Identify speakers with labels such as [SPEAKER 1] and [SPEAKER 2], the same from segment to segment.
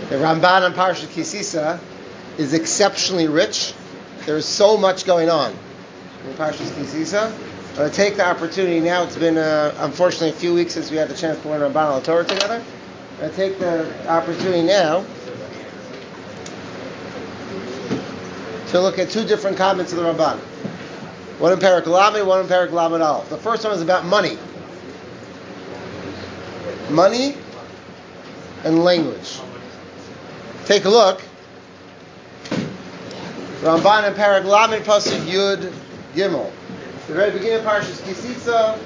[SPEAKER 1] The Ramban on Parashat Kisisa is exceptionally rich. There is so much going on in Parashat Kisisa. I'm going to take the opportunity now. It's been, unfortunately, a few weeks since we had the chance to learn Ramban al Torah together. I'm going to take the opportunity now to look at two different comments of the Ramban. One in Perek Lamed, one in Perek Lamed Aleph. The first one is about money. Money and language. Take a look. Ramban and Perek Lamed Pasuk Yud Gimel. The very beginning of Parashas Kisisa.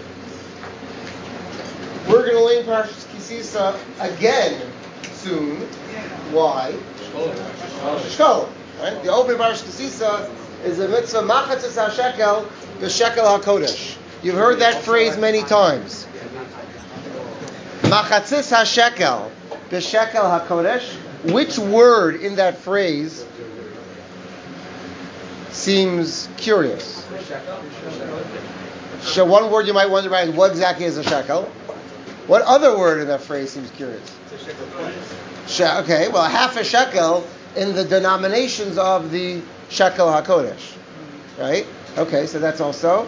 [SPEAKER 1] We're going to learn Parashas Kisisa again soon. Why? Shkolim. Right? The opening of Parashas Kisisa is a mitzvah Machatzis HaShekel B'Shekel HaKodesh. You've heard that phrase many times. Machatzis HaShekel B'Shekel HaKodesh. Which word in that phrase seems curious? So one word you might wonder about is what exactly is a shekel? What other word in that phrase seems curious? Okay, well, half a shekel in the denominations of the shekel HaKodesh. Right? Okay, so that's also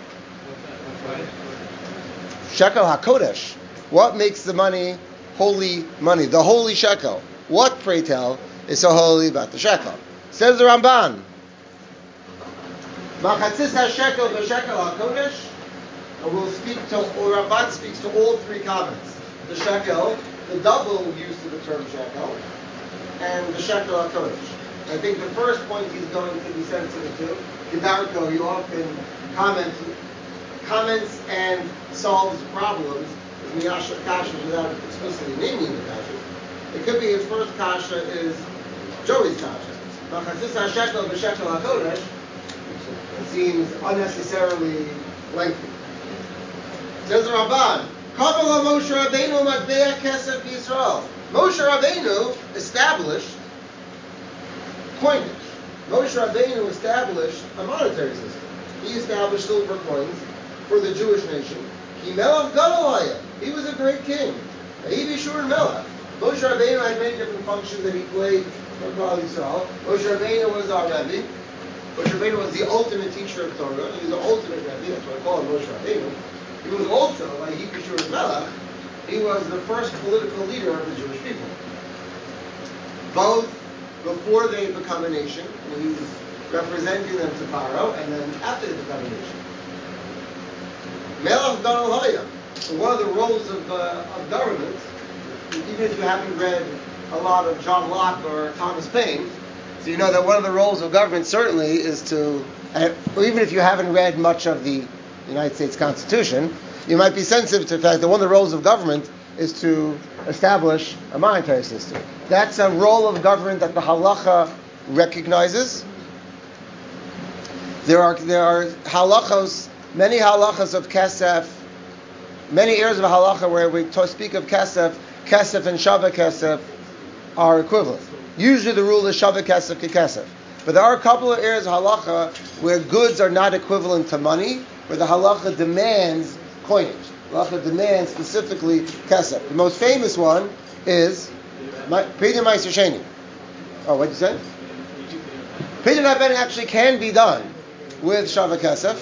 [SPEAKER 1] shekel HaKodesh. What makes the money holy money? The holy shekel. What, pray tell, is so holy about the shekel? Says the Ramban. Machatzis HaShekel B'Shekel HaKodesh. And we'll speak to, or Ramban speaks to all three comments. The shekel, the double use of the term shekel, and the shekel HaKodesh. I think the first point he's going to be sensitive to, Kedarko, he often comments and solves problems with Miyasha Kasha without explicitly naming the Kasha. It could be his first Kasha is Joey's Kasha. Machatzis HaShekel B'Shekel HaKodesh. It seems unnecessarily lengthy. Says the Ramban, Kabbalah Moshe Rabbeinu Matbea Kesef Yisrael. Moshe Rabbeinu established coinage. Moshe Rabbeinu established a monetary system. He established silver coins for the Jewish nation. Ki Melech Gadol Haya. He was a great king. He Bishur Melech. Moshe Rabbeinu had many different functions that he played for Klal Yisrael. Moshe Rabbeinu was our Rebbe. Moshe Rabbeinu was the ultimate teacher of Torah. He was the ultimate Rebbe. That's why I call him Moshe Rabbeinu. He was also, like he Bishur Melech, he was the first political leader of the Jewish people. Both before they become a nation, when he was representing them to Pharaoh, and then after they become a nation. Melech Gadol Haya. One of the roles of government, even if you haven't read a lot of John Locke or Thomas Paine, so you know that one of the roles of government certainly is to, or even if you haven't read much of the United States Constitution, you might be sensitive to the fact that one of the roles of government is to establish a monetary system. That's a role of government that the halacha recognizes. There are halachos, many halachas of kesef, many areas of halacha where we speak of kesef and shava kesef are equivalent. Usually the rule is shava kesef ke kesef. But there are a couple of areas of halacha where goods are not equivalent to money, where the halacha demands coinage. Halacha demands specifically kesef. The most famous one is Pidyon Meiser Sheni. Oh, what did you say? Pidyon Haben actually can be done with shava kesef.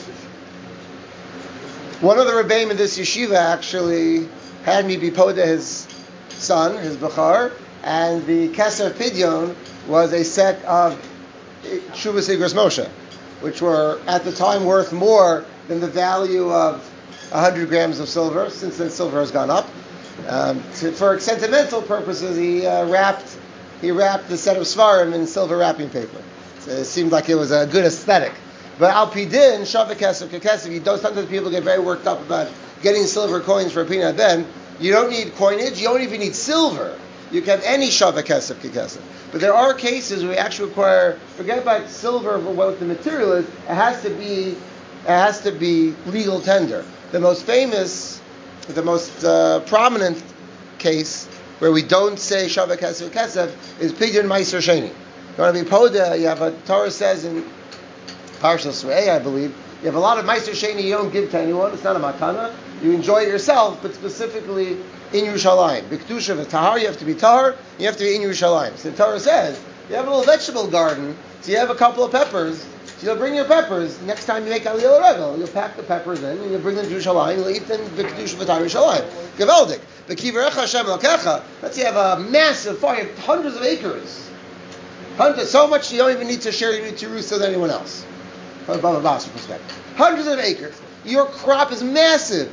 [SPEAKER 1] One of the rebbeim in this yeshiva actually had me be poda his son, his bachar, and the kesef pidyon was a set of Shuvas Igros Moshe, which were at the time worth more than the value of 100 grams of silver, since then silver has gone up. For sentimental purposes, he wrapped the set of svarim in silver wrapping paper. So it seemed like it was a good aesthetic. But al pidin, shava kesef kesef, sometimes people get very worked up about getting silver coins for a Pidyon Haben. You don't need coinage, you don't even need silver. You can have any shava kesef kesef. But there are cases where we actually require, forget about silver for what the material is, it has to be legal tender. The most famous, the most prominent case where we don't say shava kesef kesef is Pidyon Meiser Sheni. You want to be poda, you have a Torah says in Parshas Re'eh, I believe, you have a lot of Meiser Sheni you don't give to anyone, it's not a matana, you enjoy it yourself, but specifically in Yerushalayim. B'kedusha v'tahar, you have to be tahar, you have to be in Yerushalayim. So the Torah says, you have a little vegetable garden, so you have a couple of peppers, so you'll bring your peppers, next time you make Aliyah L'Regel, you'll pack the peppers in, and you'll bring them to Yerushalayim, you'll eat them b'kedusha v'tahar Yerushalayim. Gevaldik. B'kivarecha Hashem Elokecha, let's say you have a massive farm, you have hundreds of acres. Hundreds, so much you don't even need to share your roost with anyone else. From a Baba Basra perspective. Hundreds of acres. Your crop is massive.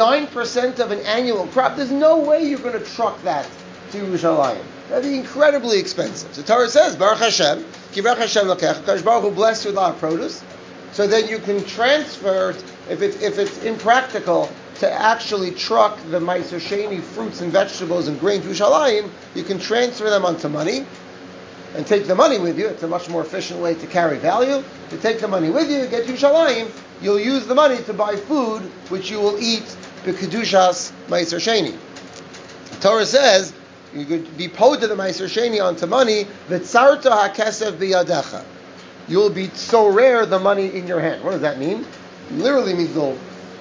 [SPEAKER 1] 9% of an annual crop. There's no way you're going to truck that to Yerushalayim. That'd be incredibly expensive. So the Torah says, Baruch Hashem, Kivrach Hashem Lakecha, Kadosh Baruch Hu blessed you with a lot of produce, so then you can transfer, if it's impractical, to actually truck the Meiser Sheni fruits and vegetables and grain to Yerushalayim, you can transfer them onto money, and take the money with you. It's a much more efficient way to carry value. You take the money with you, get to Yerushalayim, you'll use the money to buy food, which you will eat b'kedushas Meiser Sheni. The Torah says, you could be paid to the Meiser Sheni onto money, v'tzarta ha'kesef b'yadecha. You'll be so rare the money in your hand. What does that mean? It literally means you'll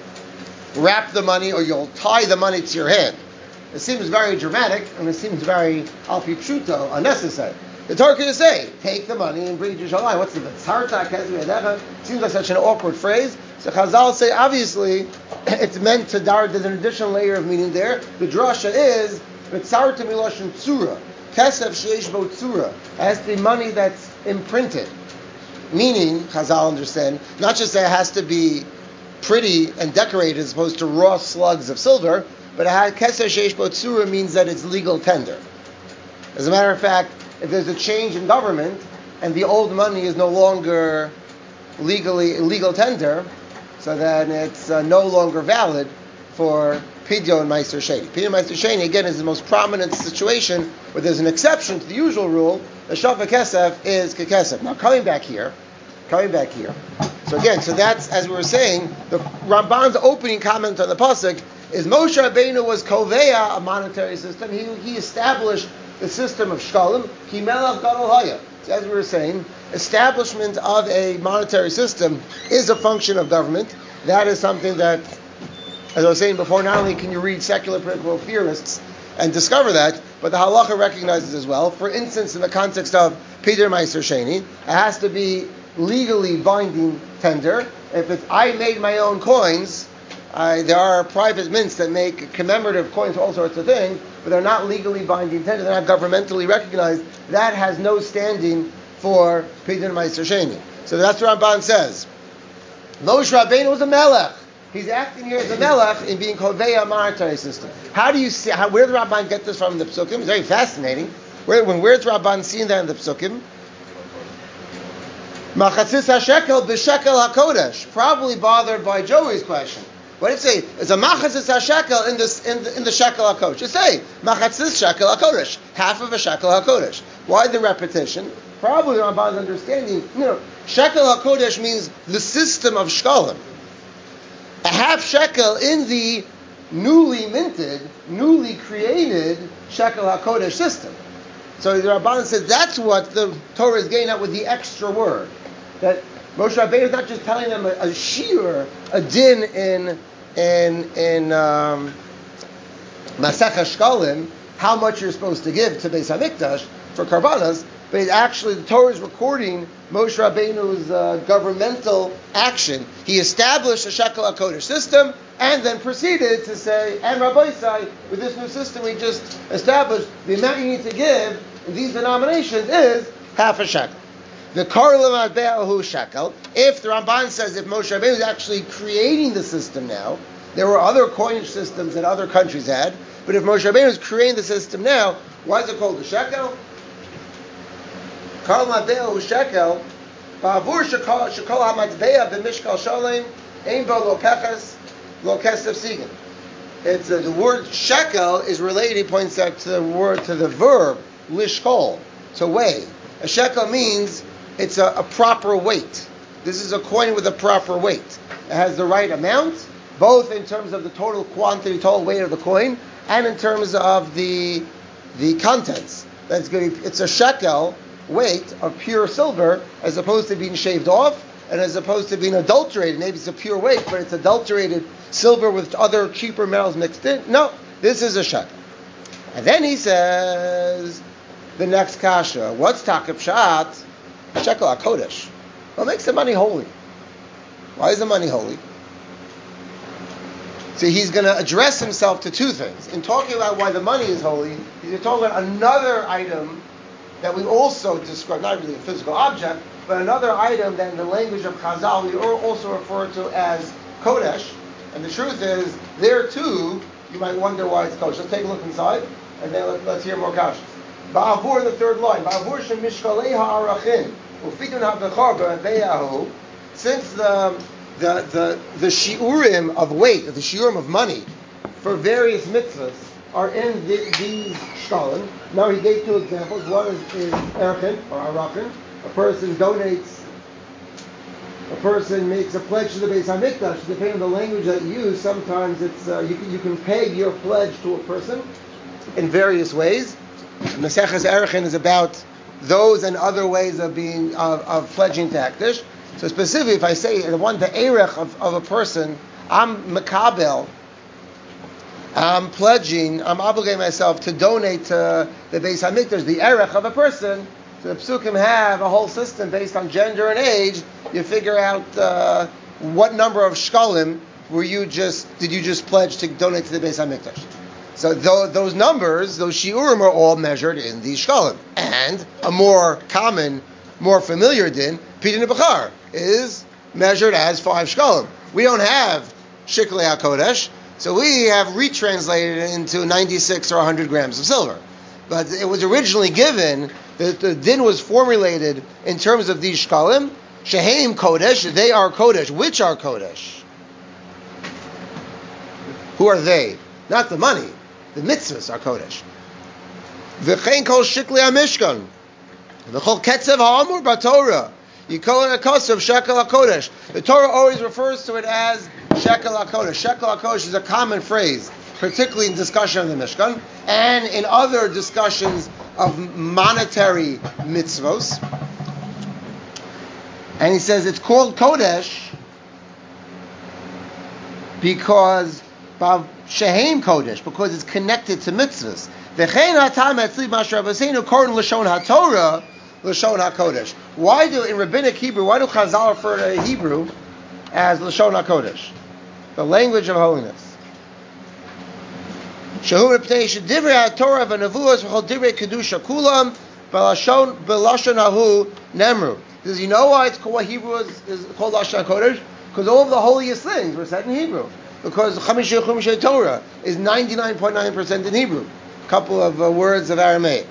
[SPEAKER 1] wrap the money or you'll tie the money to your hand. It seems very dramatic, and it seems very al pi pshuto, unnecessary. The Torah could say, take the money and bring it to Yerushalayim. What's the Tzarta Kezvi Yadecha? Seems like such an awkward phrase. So Chazal say, obviously, it's meant to dar. There's an additional layer of meaning there. The drasha is Tzarta Miloshin Tzura. Kesef Sheish Bo Tzura. It has to be money that's imprinted. Meaning, Chazal understand, not just that it has to be pretty and decorated as opposed to raw slugs of silver, but Kesef Sheish Bo Tzura means that it's legal tender. As a matter of fact, if there's a change in government and the old money is no longer legal tender, so then it's no longer valid for Pidyon and Meiser Sheni. Pidyon and Meiser Sheni, again, is the most prominent situation where there's an exception to the usual rule. The Shafa Kesef is Kekesef. Now, coming back here. So again, so that's, as we were saying, the Ramban's opening comment on the Pasuk is Moshe Rabbeinu was Koveya, a monetary system. He established the system of Shkalim, Ki Melech Gadol Haya. So as we were saying, establishment of a monetary system is a function of government. That is something that, as I was saying before, not only can you read secular political theorists and discover that, but the halacha recognizes as well. For instance, in the context of Pidyon Meiser Sheni, it has to be legally binding tender. If it's I made my own coins, there are private mints that make commemorative coins for all sorts of things, but they're not legally binding tender. They're not governmentally recognized. That has no standing for Pidyon Meiser Sheni. So that's what Ramban says. Moshe Rabbeinu was a melech. He's acting here as a melech in being Koveya, a monetary system. How do you see? Where did Ramban get this from in the Psukim? It's very fascinating. Where's Ramban seeing that in the Psukim? Machatzis HaShekel b'Shekel HaKodesh. Probably bothered by Joey's question. What did it say? It's a machatzis HaShekel in the Shekel HaKodesh. Just say machatzis Shekel HaKodesh, half of a Shekel HaKodesh. Why the repetition? Probably Ramban's understanding. Shekel HaKodesh means the system of shkalim. A half shekel in the newly minted, newly created Shekel HaKodesh system. So the Ramban says that's what the Torah is getting at with the extra word. That Moshe Rabbeinu is not just telling them a shiur, a din in Masech HaShkalim, how much you're supposed to give to Beis HaMikdash for Karbanas, but actually the Torah is recording Moshe Rabbeinu's governmental action. He established a Shekel HaKodesh system and then proceeded to say, and Rabbi Sai, with this new system we just established, the amount you need to give in these denominations is half a shekel. The Karlam Adbe'ahu shekel. If the Ramban says if Moshe Rabbeinu is actually creating the system now, there were other coinage systems that other countries had, but if Moshe Rabbeinu is creating the system now, why is it called the shekel? Karlam Adbe'ahu shekel. Ba'avur shekol hamatbe'a b'mishkal shalem ein bo lo keches lo kesef sigin. It's the word shekel is related. Points out to the verb lishkol, to weigh. A shekel means it's a proper weight. This is a coin with a proper weight. It has the right amount, both in terms of the total quantity, total weight of the coin, and in terms of the contents. It's a shekel weight of pure silver, as opposed to being shaved off, and as opposed to being adulterated. Maybe it's a pure weight, but it's adulterated silver with other cheaper metals mixed in. No, This is a shekel. And then he says, the next kasha, what's takib shat? Shekel HaKodesh. What makes the money holy? Why is the money holy? So he's going to address himself to two things. In talking about why the money is holy, he's going to talk about another item that we also describe, not really a physical object, but another item that in the language of Chazal we also refer to as Kodesh. And the truth is, there too, you might wonder why it's Kodesh. Let's take a look inside, and then let's hear more kashas. Ba'avur, the third line. Ba'avur shemishkalei ha'arachin ufidun ha'bechar ba'aveyahu. Since the shiurim of weight, the shiurim of money, for various mitzvahs are in these shkalim. Now he gave two examples. One is erchin or arachin. A person donates. A person makes a pledge to the Beis Hamikdash. Depending on the language that you use, sometimes it's you can peg your pledge to a person in various ways. Maseches Erchin is about those and other ways of being of pledging to Hekdesh. So specifically, if I say the erech of a person, I'm makabel, I'm pledging, I'm obligating myself to donate to the Beis Hamikdash, the erech of a person. So the Psukim have a whole system based on gender and age. You figure out what number of shkalim did you just pledge to donate to the Beis Hamikdash. So those numbers, those shiurim are all measured in these shkalim. And a more common, more familiar din, Pidyon Bechar, is measured as 5 shkalim. We don't have Shiklei HaKodesh, so we have retranslated it into 96 or 100 grams of silver. But it was originally given, the din was formulated in terms of these shkalim. Sheheim Kodesh, they are Kodesh. Which are Kodesh? Who are they? Not the money. The mitzvahs are Kodesh. V'chein kol shiklei HaMishkan. V'chol ketzev ha'amur b'Torah. Yikol ha'kosav shekel HaKodesh. The Torah always refers to it as shekel HaKodesh. Shekel HaKodesh is a common phrase, particularly in discussion of the Mishkan, and in other discussions of monetary mitzvos. And he says it's called Kodesh because Shehem Kodesh, because it's connected to mitzvahs. V'chein hatam etzli mashar v'seinu korin l'shon haTorah l'shon haKodesh. In rabbinic Hebrew, why do Chazal refer to Hebrew as l'shon haKodesh, the language of holiness? Shehu reptei shedivrei haTorah v'nevuos v'chol divrei kedusha kulam b'lashon hahu nemru. Does he know why Hebrew is called Lashon HaKodesh? Because all of the holiest things were said in Hebrew. Because Chumash Torah is 99.9% in Hebrew. A couple of words of Aramaic.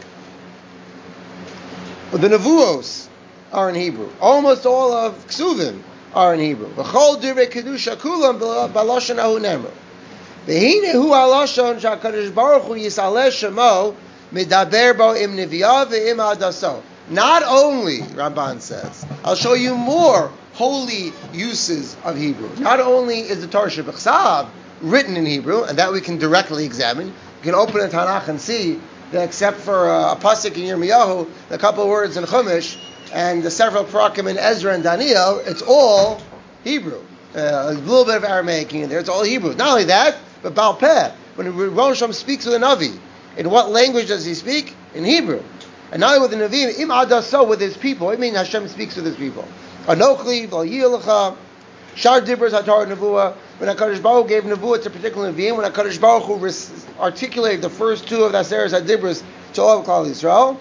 [SPEAKER 1] But the Nevuos are in Hebrew. Almost all of Ksuvim are in Hebrew. V'chol divrei kedusha kulam b'lashon hahu nemru. V'hine hu ha'lashon sha'kadosh baruch hu yisaleh shemo medaber bo im neviah ve'im hadaso. Not only, Ramban says, I'll show you more holy uses of Hebrew. Not only is the Torah Shebechsav written in Hebrew, and that we can directly examine. You can open the Tanakh and see that except for a pasuk in Yirmiyahu, a couple of words in Chumash, and the several parakim in Ezra and Daniel, it's all Hebrew. A little bit of Aramaic in there, it's all Hebrew. Not only that, but Baal Peh, when Rosh Hashanah speaks with a Navi, in what language does he speak? In Hebrew. And not only with the Nevi'im, im adaso, with his people. It means Hashem speaks with his people. Anochli, v'al yiyelecha, shar dibros haTorah nevuah. When HaKadosh Baruch Hu gave nevuah to particular Nevi'im, when HaKadosh Baruch Hu articulated the first two of the Aseres HaDibros to all of Klal Yisrael,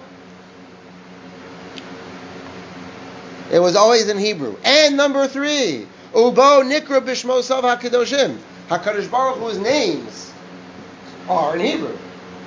[SPEAKER 1] it was always in Hebrew. And number 3, ubo nikra b'shmosav HaKadoshim. HaKadosh Baruch Hu's names are in Hebrew.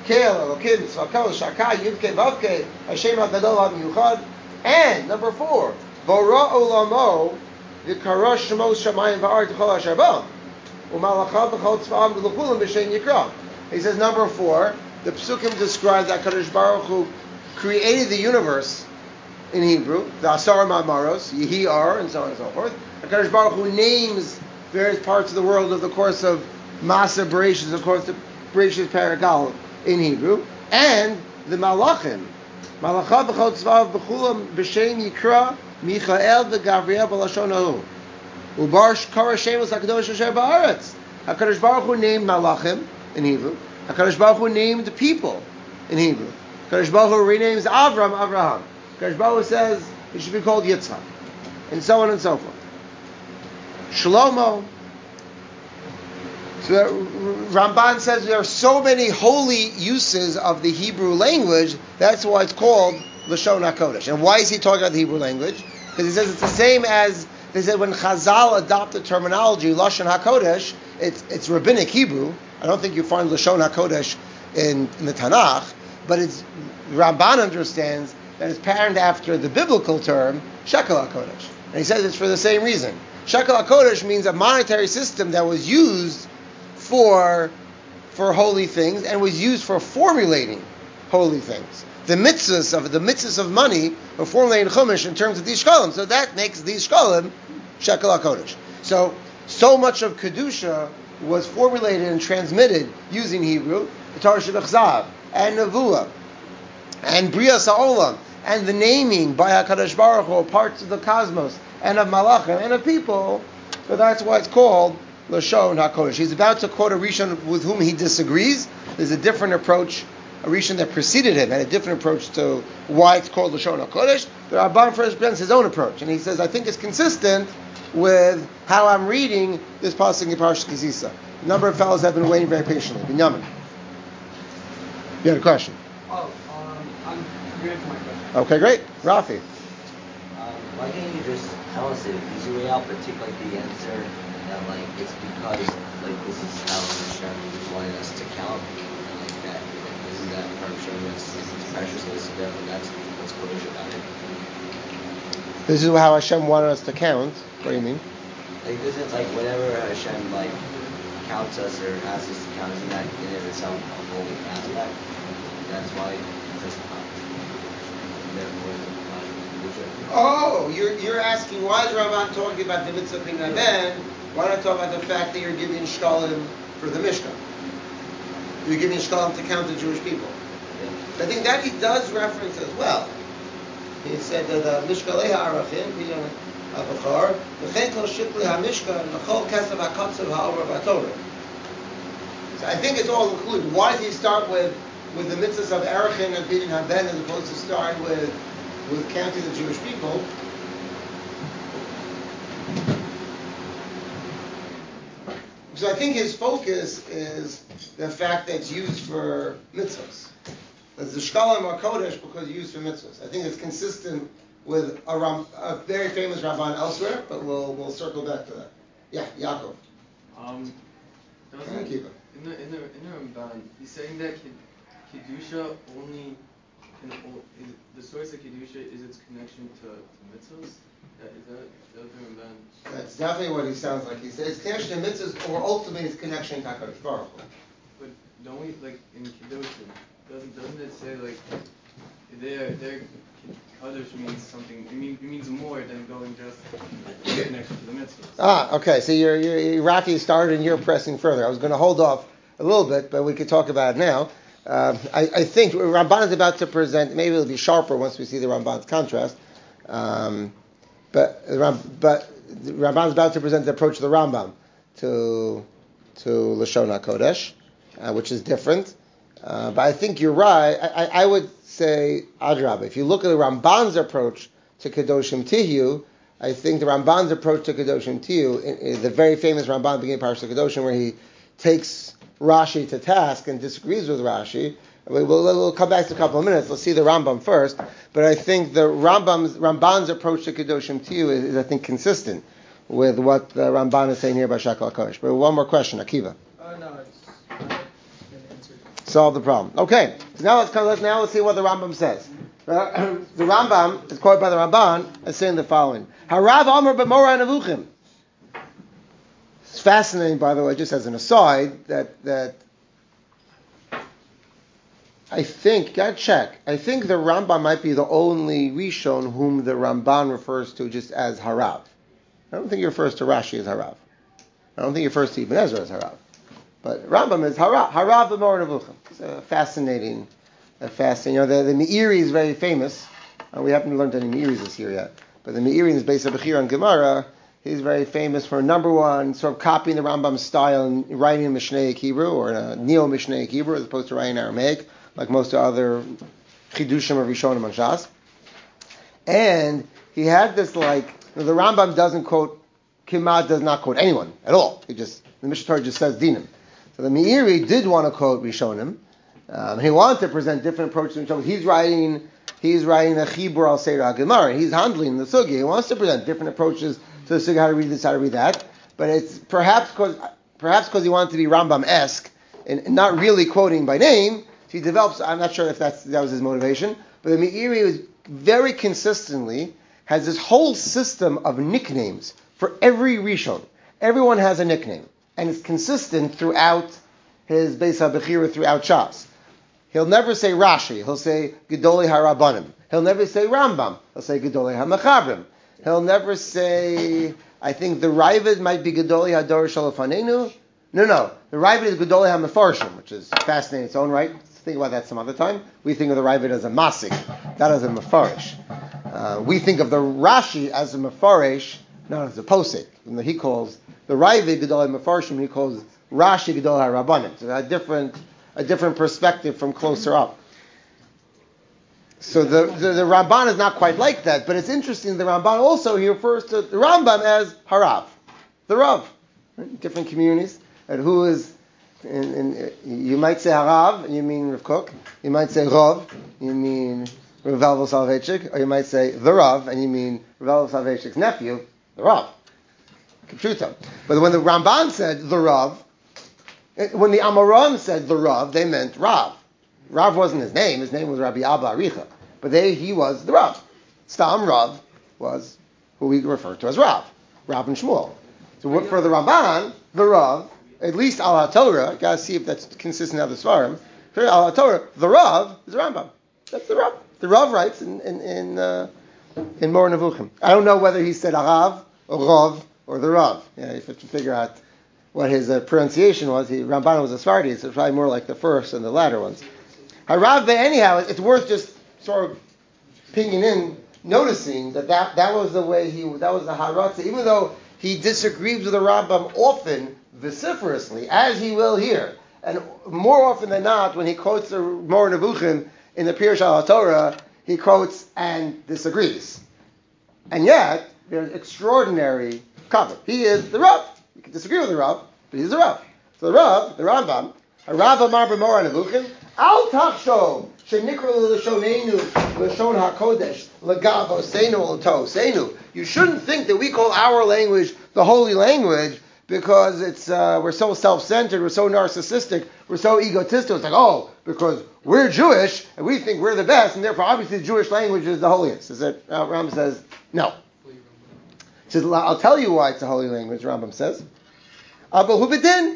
[SPEAKER 1] And number 4, Bara Olamo v'kara shemos shamayim v'aretz v'chol asher bam u'malachav v'chol tzva'am v'lukulim b'shem yikra. He says number 4, the Psukim describe that HaKadosh Baruch Hu created the universe in Hebrew, the Asar Ma'amaros, Yehi Ar, and so on and so forth. HaKadosh Baruch Hu names various parts of the world of the course of Masa Bereshis, of course the Bereshis Paragal in Hebrew, and the Malachim, Malachav v'chol tzva'av b'chulam b'shem yikra Michael v'Gavriel b'lashon hahu. Ubar kara shemos hakadosh asher ba'aretz. HaKadosh Baruch Hu named Malachim in Hebrew. HaKadosh Baruch Hu named people in Hebrew. HaKadosh Baruch Hu renames Avram, Avraham. HaKadosh Baruch Hu says he should be called Yitzchak. And so on and so forth. Shlomo. So Ramban says there are so many holy uses of the Hebrew language, that's why it's called Lashon HaKodesh. And why is he talking about the Hebrew language? Because he says it's the same as, they said when Chazal adopted terminology, Lashon HaKodesh, it's rabbinic Hebrew. I don't think you find Lashon HaKodesh in the Tanakh, but it's Ramban understands that it's patterned after the biblical term, Shekel HaKodesh. And he says it's for the same reason. Shekel HaKodesh means a monetary system that was used for holy things and was used for formulating holy things. The mitzvahs of money are formulating chumash in terms of these shkalim. So that makes these shkalim shekel HaKodesh. So much of kedusha was formulated and transmitted using Hebrew, the Torah Shebechzav, and Nevuah, and Brias HaOlam, and the naming by HaKadosh Baruch Hu, parts of the cosmos, and of malachim, and of people. So that's why it's called Lashon HaKodesh. He's about to quote a Rishon with whom he disagrees. There's a different approach. A Rishon that preceded him had a different approach to why it's called Lashon HaKodesh. The Ramban first presents his own approach, and he says, I think it's consistent with how I'm reading this pasuk in Parashat Ki Sisa. A number of fellows have been waiting very patiently. Binyamin, you had a question?
[SPEAKER 2] I'm good for my question.
[SPEAKER 1] Okay, great. Rafi.
[SPEAKER 3] Why can't you just tell us it easy way out, but take like the answer that like it's because like this is how Hashem wanted us to count, and like that isn't that part of showing us like it's precious list, so therefore that's what's Kodesh about it.
[SPEAKER 1] This is how Hashem wanted us to count. What do you mean?
[SPEAKER 3] Like isn't like whenever Hashem like counts us or asks us to count, isn't that in of itself a holy aspect? That's why it's just
[SPEAKER 1] Oh, you're asking why is Ramban talking about the mitzvah Pinei Ben? Why not talk about the fact that you're giving shkalim for the Mishkan? You're giving shkalim to count the Jewish people. I think that he does reference as well. He said that Mishkalei ha'arachim b'yon ha'bachar v'chein kol shikli ha'mishkan v'chol kesef ha'katzav ha'over v'atorah. So I think it's all included. Why does he start with the mitzvahs of Erechin and Pidyon Haben as opposed to start with counting the Jewish people? So I think his focus is the fact that it's used for mitzvahs. That the shkalim are kodesh because it's used for mitzvahs. I think it's consistent with a very famous Ramban elsewhere, but we'll circle back to that. Yeah, Yaakov.
[SPEAKER 2] In the Ramban, he's saying that kedusha only the source of kedusha is its connection to mitzvahs. Is that the Ramban?
[SPEAKER 1] That's definitely what he sounds like. He says it's connection to mitzvahs, or ultimately it's connection to HaKadosh Baruch Hu.
[SPEAKER 2] But don't we like in kedusha? Doesn't it say like their kadosh means something? It means more than going just in connection to the mitzvahs.
[SPEAKER 1] Okay. So you're Rafi started and you're pressing further. I was going to hold off a little bit, but we could talk about it now. I think Ramban is about to present. Maybe it'll be sharper once we see the Ramban's contrast. But Ramban is about to present the approach of the Rambam to Lashon HaKodesh, which is different. But I think you're right. I would say Adrabah. If you look at the Ramban's approach to Kedoshim Tihu, I think the Ramban's approach to Kedoshim Tihu, the very famous Ramban beginning of Parashat Kedoshim, where he takes Rashi to task and disagrees with Rashi. We'll come back to a couple of minutes. Let's see the Rambam first. But I think the Ramban's approach to Kedoshim Tihu is I think, consistent with what the Ramban is saying here about Shekel HaKodesh. But one more question, Akiva.
[SPEAKER 2] No, it's been answered.
[SPEAKER 1] Solve the problem. Okay, so now let's see what the Rambam says. The Rambam is quoted by the Ramban as saying the following: Harav Amar b'Mora Nevuchim. It's fascinating, by the way, just as an aside, that I think, gotta check. I think the Rambam might be the only Rishon whom the Ramban refers to just as Harav. I don't think he refers to Rashi as Harav. I don't think he refers to Ibn Ezra as Harav. But Rambam is Harav b'Mor Nevuchim. It's fascinating. The Meiri is very famous. We haven't learned any Meiris this year yet. But the Meiri is based on Bechira and Gemara. He's very famous for, number one, sort of copying the Rambam's style and writing in Mishnaic Hebrew, or in a Neo-Mishnaic Hebrew, as opposed to writing in Aramaic, like most other Chidushim or Rishonim on Shas. And he had this, the Rambam doesn't quote, Kimat does not quote anyone at all. The Mishnah Torah just says Dinim. So the Meiri did want to quote Rishonim. He wanted to present different approaches to Rishonim. He's writing a Chibur al Seir HaGemara. He's handling the Sugi. He wants to present different approaches to the Sugi, how to read this, how to read that. But it's perhaps because he wanted to be Rambam-esque and not really quoting by name. So he develops, I'm not sure if that was his motivation, but the Meiri was very consistently has this whole system of nicknames for every Rishon. Everyone has a nickname. And it's consistent throughout his Beis HaBechira, throughout Shas. He'll never say Rashi. He'll say Gedolei HaRabbanim. He'll never say Rambam. He'll say Gedolei HaMachabrim. He'll never say, I think the Ravid might be Gedolei HaDor Shalafanenu. No. The Ravid is Gedolei HaMefarshim, which is fascinating in its own right. Let's think about that some other time. We think of the Ravid as a Masik, not as a Mefarish. We think of the Rashi as a Mefarish, not as a Posik. He calls the Ravid Gedolei HaMefarshim, he calls Rashi Gedolei HaRabbanim. So a different perspective from closer up. So the Ramban is not quite like that, but it's interesting. The Ramban also, he refers to the Rambam as Harav, the Rav. Right? Different communities, and who is, you might say Harav, and you mean Rav Kook. You might say Rav, you mean Rav Elvo Soloveitchik, or you might say the Rav, and you mean Rav Elvo Soloveitchik's nephew, the Rav. Kipshuta. But when the Ramban said the Rav, when the Amoram said the Rav, they meant Rav. Rav wasn't his name was Rabbi Abba Aricha. But he was the Rav. Stam Rav was who we refer to as Rav and Shmuel. So for the Ramban, the Rav, at least al HaTorah, gotta see if that's consistent with the Svarim, for al HaTorah, the Rav is Rambam. That's the Rav. The Rav writes in Mor Nevuchim. I don't know whether he said Arav or Rav or the Rav. Yeah, you have to figure out what his pronunciation was. Ramban was a Sephardi, so it's probably more like the first and the latter ones. Harav, anyhow, it's worth just sort of pinging in, noticing that was the way that was the Haratza, even though he disagrees with the Rambam often, vociferously, as he will here. And more often than not, when he quotes the Mor Nevuchim in the Pirush HaTorah, he quotes and disagrees. And yet, there's extraordinary cover. He is the Rav. You can disagree with the Rav, but he's the Rav. So the Rav, the Rambam, Harav Amar b'Mor Nevuchim, Al Tachsho, Shenikra L'Lashonenu, L'Shon HaKodesh, L'Gavoseinu L'Toseinu. You shouldn't think that we call our language the holy language because it's we're so self-centered, we're so narcissistic, we're so egotistical. It's like, because we're Jewish and we think we're the best, and therefore obviously the Jewish language is the holiest. Rambam says, no. He says, I'll tell you why it's a holy language, Rambam says. Abba Hubedin.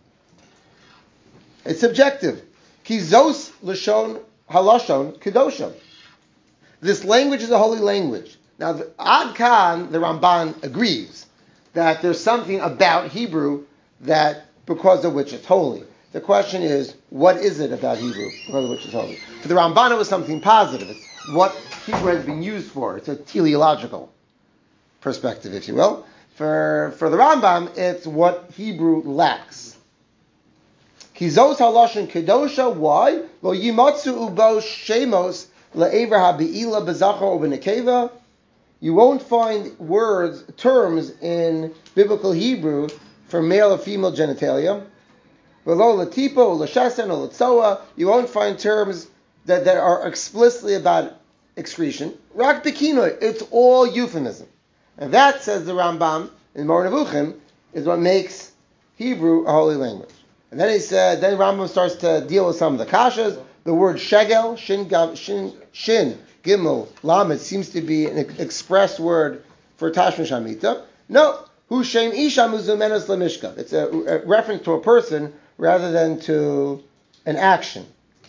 [SPEAKER 1] It's subjective. Kizos Lashon Halashon Kedoshim. This language is a holy language. Now, Ad Khan, the Ramban, agrees that there's something about Hebrew that, because of which it's holy. The question is, what is it about Hebrew because of which it's holy? For the Ramban, it was something positive. It's what Hebrew has been used for. It's a teleological perspective, if you will. For the Rambam, it's what Hebrew lacks. Kizos halashon kedosha. Why? Lo yimatzu ubo shemos le'ever habeila bezachar or benekeva. You won't find terms in biblical Hebrew for male or female genitalia. V'lo latipo or l'shesen or l'tzoa. You won't find terms that are explicitly about excretion. Rak bekinoy. It's all euphemism, and that, says the Rambam in Mor Nevuchim, is what makes Hebrew a holy language. And then then Rambam starts to deal with some of the kashas. The word shegel, shin gimel, lamed, seems to be an express word for tashmish hamita. No, hu shem isha muzumenos lemishka. It's a reference to a person rather than to an action.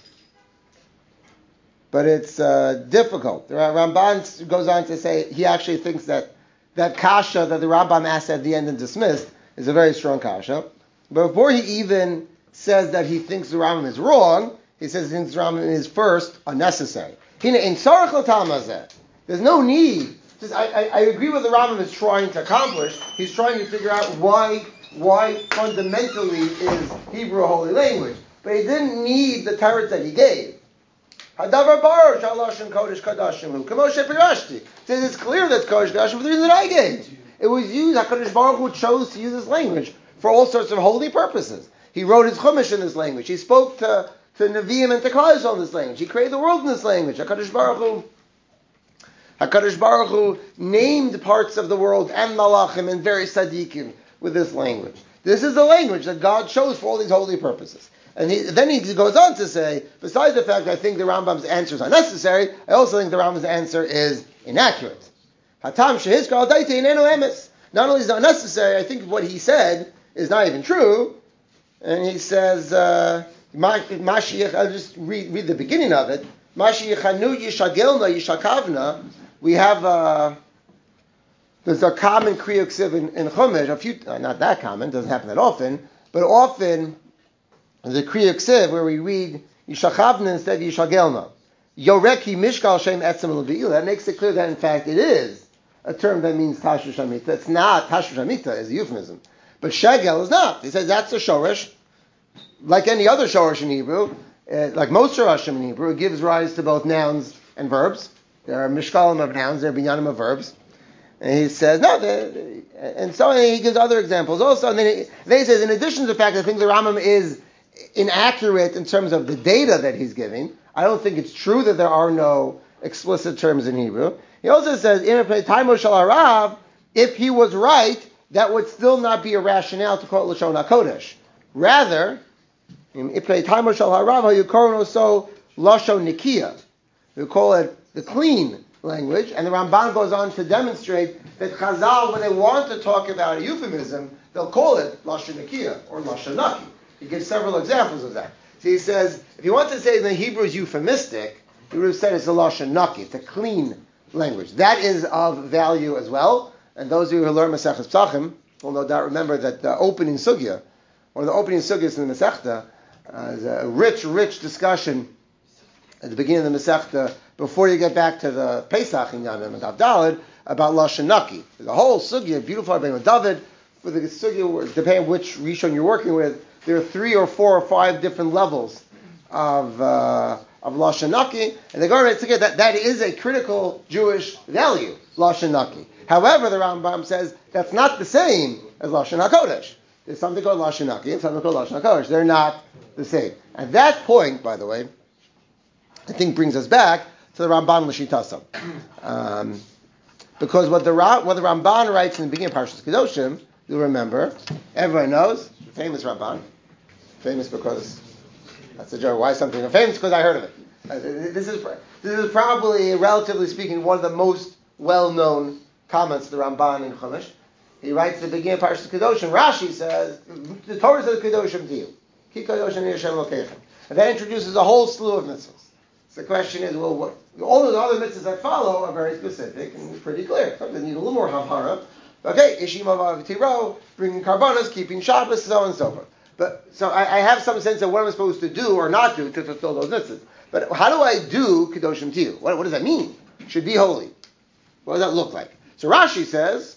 [SPEAKER 1] But it's difficult. The Ramban goes on to say he actually thinks that kasha that the Rambam asked at the end and dismissed is a very strong kasha. But before he even says that he thinks the Rambam is wrong, he says he thinks the Rambam is first unnecessary. There's no need I agree with the Rambam is trying to accomplish. He's trying to figure out why fundamentally is Hebrew a holy language. But he didn't need the teretz that he gave. Hadavar baruch halashon kodesh kadashim hu k'moshe pirashti. Says it's clear that's kodesh kadashim for the reason that I gave. It was used. Hakadosh Baruch Hu chose to use this language for all sorts of holy purposes. He wrote his chumash in this language. He spoke to Nevi'im and to Klal Yisrael in this language. He created the world in this language. Hakadosh Baruch Hu named parts of the world and malachim and various tzaddikim with this language. This is the language that God chose for all these holy purposes. And then he goes on to say, besides the fact that I think the Rambam's answer is unnecessary, I also think the Rambam's answer is inaccurate. Hatam shehizkar al daite inenu emes. Not only is it unnecessary, I think what he said is not even true. And he says, Mashiach, I'll just read the beginning of it. Mashiachanu yishagelna yishakavna. We have, there's a common Kriya Ksiv in Chumash, not that common, doesn't happen that often, but often the Kriya Ksiv where we read Yishachavna instead of Yishagelna. Yoreki Mishkal Shem Etzem Levi'il. That makes it clear that in fact it is a term that means Tashur Shamita. It's not, Tashur Shamita is a euphemism. But Shegel is not. He says that's a Shoresh, like any other Shoresh in Hebrew, like most Shorashim in Hebrew, it gives rise to both nouns and verbs. There are Mishkalim of nouns, there are Binyanim of verbs. And he says, no, and so he gives other examples also. And then he says, in addition to the fact that I think the Rambam is inaccurate in terms of the data that he's giving, I don't think it's true that there are no explicit terms in Hebrew. He also says, if he was right, that would still not be a rationale to call it Lashon HaKodesh. Rather, Lashon Nikia. We call it the clean language, and the Ramban goes on to demonstrate that Chazal, when they want to talk about a euphemism, they'll call it Lashon Nikia or Lashon Naki. He gives several examples of that. So he says, if you want to say the Hebrew is euphemistic, he would have said it's a Lashon Naki, it's a clean language. That is of value as well. And those of you who learn Maseches Psachim will no doubt remember that the opening sugya, or the opening sugyas in the Masechta, is a rich discussion at the beginning of the Masechta before you get back to the Pesach in Yanim and Avdalad about Lashon Naki. There's a whole sugya, beautiful Rabbeinu David, for the sugya, depending on which Rishon you're working with, there are 3 or 4 or 5 different levels of Lashon Naki, and the Gemara together that is a critical Jewish value, Lashon Naki. However, the Rambam says that's not the same as Lashon HaKodesh. There's something called Lashon Naki and something called Lashon HaKodesh. They're not the same. At that point, by the way, I think brings us back to the Ramban L'Shitasam. Because what the Ramban writes in the beginning of Parshas Kedoshim, you'll remember, everyone knows, famous Ramban, famous because that's a joke. Why something famous? Because I heard of it. This is probably, relatively speaking, one of the most well-known comments of the Ramban in Chumash. He writes at the beginning of Parshas Kedoshim, Rashi says, the Torah says Kedoshim to you. Ki Kedoshim Yishem Lokechem. And that introduces a whole slew of mitzvahs. So the question is, well, all of the other mitzvahs that follow are very specific and pretty clear. Some they need a little more havhara. Okay, Ishim of Tiro, bringing karbanos, keeping Shabbos, so on and so forth. But so I have some sense of what I'm supposed to do or not do to fulfill those mitzvahs. But how do I do Kedoshim to you? What does that mean? Should be holy. What does that look like? So Rashi says,